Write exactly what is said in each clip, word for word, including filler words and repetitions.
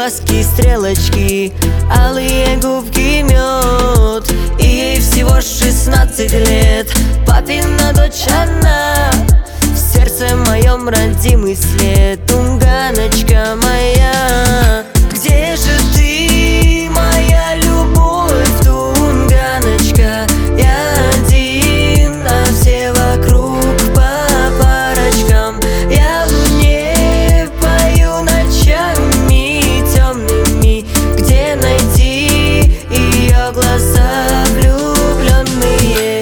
глазки, стрелочки, алые губки, мед. И ей всего шестнадцать лет. Папина дочь она, в сердце моем родимый след. Тунганочка моя, где же ты, моя любовь, Тунганочка? Я один, а все вокруг по парочкам. Я в луне пою ночами темными. Где найти ее глаза влюбленные?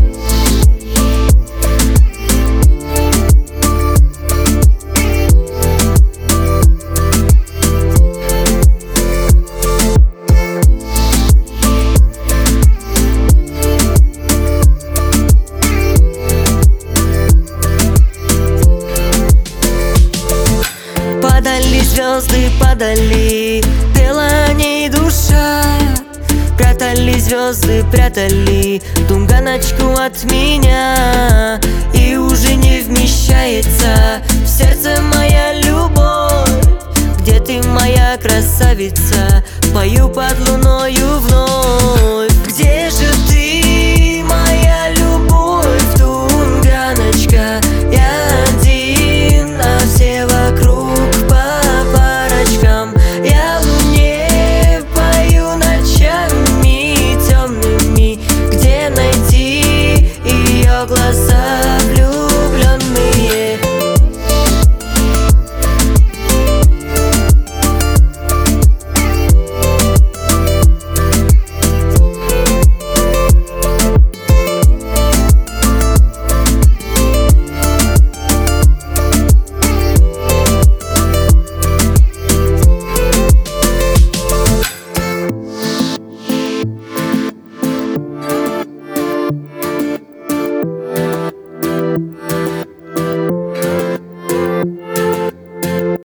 Падали звезды, падали, пела о ней душа. Прятали звезды, прятали Тунганочку от меня. И уже не вмещается в сердце моя любовь. Где ты, моя красавица? Пою под луною вновь.